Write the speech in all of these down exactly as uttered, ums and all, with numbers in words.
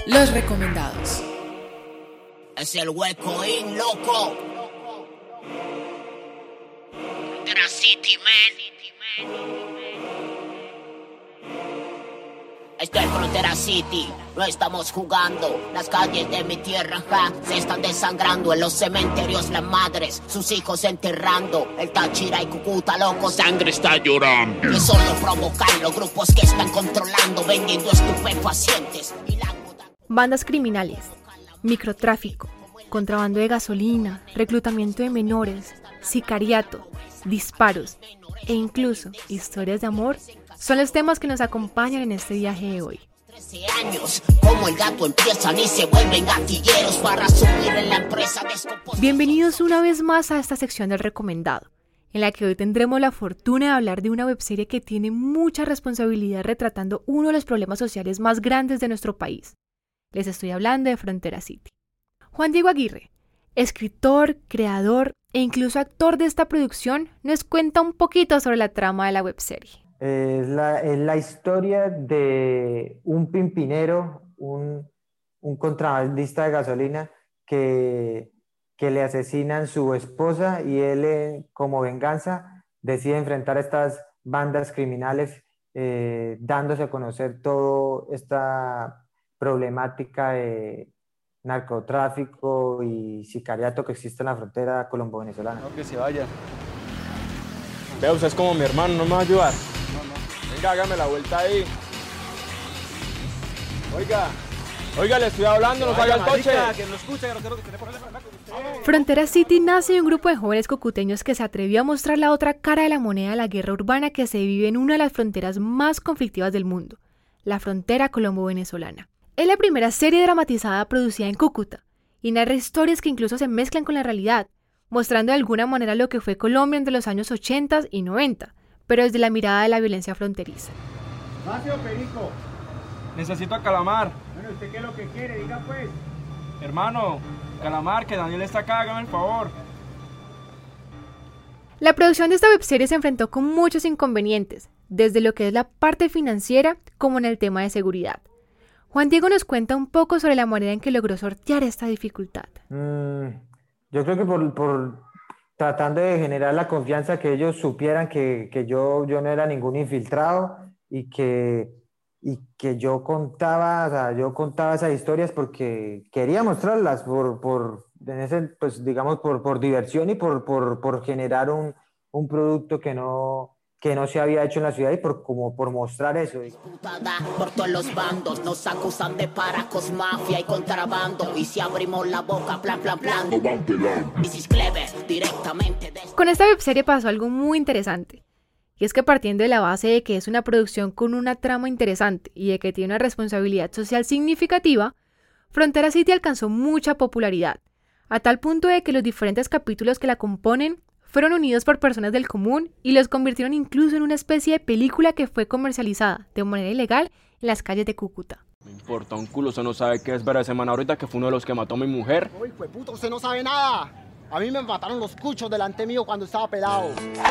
Los recomendados. Es el hueco in, loco. Frontera City, man. Esto es Frontera City, no estamos jugando. Las calles de mi tierra, ja, se están desangrando. En los cementerios las madres, sus hijos enterrando. El Táchira y Cúcuta, loco, sangre está llorando. Y solo provocan los grupos que están controlando, vendiendo estupefacientes. Y la... Bandas criminales, microtráfico, contrabando de gasolina, reclutamiento de menores, sicariato, disparos e incluso historias de amor son los temas que nos acompañan en este viaje de hoy. trece años, como el gato empiezan y se vuelven gatilleros para subir en la empresa. Bienvenidos una vez más a esta sección del recomendado, en la que hoy tendremos la fortuna de hablar de una webserie que tiene mucha responsabilidad retratando uno de los problemas sociales más grandes de nuestro país. Les estoy hablando de Frontera City. Juan Diego Aguirre, escritor, creador e incluso actor de esta producción, nos cuenta un poquito sobre la trama de la webserie. Es la, es la historia de un pimpinero, un, un contrabandista de gasolina que, que le asesinan su esposa y él, eh, como venganza, decide enfrentar a estas bandas criminales, eh, dándose a conocer toda esta problemática de narcotráfico y sicariato que existe en la frontera colombo-venezolana. No, que se vaya. Vea, usted es como mi hermano, ¿no me va a ayudar? No, no. Venga, hágame la vuelta ahí. Oiga, oiga, le estoy hablando, no salga el coche. Que no escucha, que no quiero que tiene problemas con usted. Frontera City nace de un grupo de jóvenes cucuteños que se atrevió a mostrar la otra cara de la moneda de la guerra urbana que se vive en una de las fronteras más conflictivas del mundo, la frontera colombo-venezolana. Es la primera serie dramatizada producida en Cúcuta y narra historias que incluso se mezclan con la realidad, mostrando de alguna manera lo que fue Colombia entre los años ochenta y noventa, pero desde la mirada de la violencia fronteriza. Macio Perico. Necesito a Calamar. Bueno, ¿usted qué es lo que quiere? Diga pues. Hermano, Calamar, que Daniel está acá, hágame el favor. La producción de esta webserie se enfrentó con muchos inconvenientes, desde lo que es la parte financiera como en el tema de seguridad. Juan Diego nos cuenta un poco sobre la manera en que logró sortear esta dificultad. Mm, yo creo que por, por tratando de generar la confianza, que ellos supieran que, que yo, yo no era ningún infiltrado y que, y que yo contaba, o sea, yo contaba esas historias porque quería mostrarlas, por, por, en ese, pues, digamos, por, por diversión y por, por, por generar un, un producto que no... que no se había hecho en la ciudad y por, como por mostrar eso. Por todos los bandos nos acusan de paracos, mafia y contrabando, y si abrimos la boca, plan, plan, plan, directamente de... Con esta webserie pasó algo muy interesante, y es que partiendo de la base de que es una producción con una trama interesante y de que tiene una responsabilidad social significativa, Frontera City alcanzó mucha popularidad, a tal punto de que los diferentes capítulos que la componen fueron unidos por personas del común y los convirtieron incluso en una especie de película que fue comercializada de manera ilegal en las calles de Cúcuta. Me importa un culo, usted no sabe qué es ver a ese man ahorita que fue uno de los que mató a mi mujer. Uy, pues puto, usted no sabe nada. A mí me mataron los cuchos delante mío cuando estaba pelado.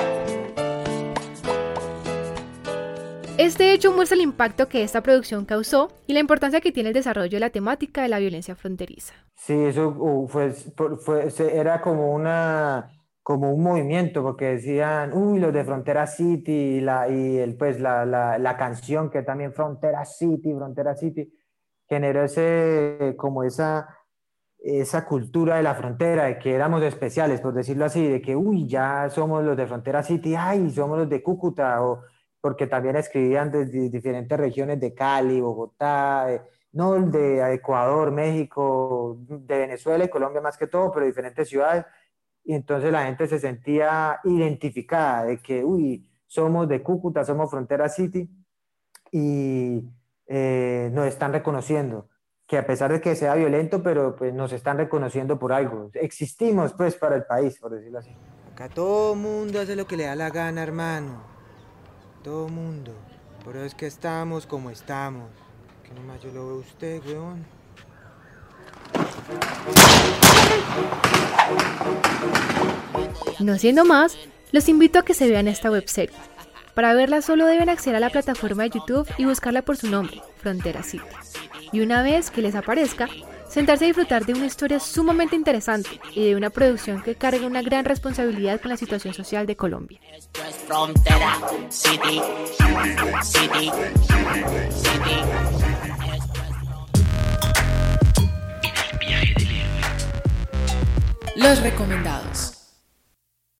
Este hecho muestra el impacto que esta producción causó y la importancia que tiene el desarrollo de la temática de la violencia fronteriza. Sí, eso uh, fue, fue, era como una... como un movimiento, porque decían, uy, los de Frontera City, y, la, y el, pues, la, la, la canción que también Frontera City, Frontera City, generó ese, como esa, esa cultura de la frontera, de que éramos especiales, por decirlo así, de que, uy, ya somos los de Frontera City, ay, somos los de Cúcuta, o porque también escribían desde diferentes regiones de Cali, Bogotá, de, no, de Ecuador, México, de Venezuela y Colombia más que todo, pero diferentes ciudades. Y entonces la gente se sentía identificada de que, uy, somos de Cúcuta, somos Frontera City y eh, nos están reconociendo, que a pesar de que sea violento, pero pues nos están reconociendo por algo. Existimos pues para el país, por decirlo así. Acá todo mundo hace lo que le da la gana, hermano. Todo mundo. Pero es que estamos como estamos. Que nomás yo lo veo a usted, weón. No siendo más, los invito a que se vean esta webserie. Para verla solo deben acceder a la plataforma de YouTube y buscarla por su nombre, Frontera City. y una vez que les aparezca, sentarse a disfrutar de una historia sumamente interesante y de una producción que carga una gran responsabilidad con la situación social de Colombia. Esto es Frontera City, City, City. Los recomendados.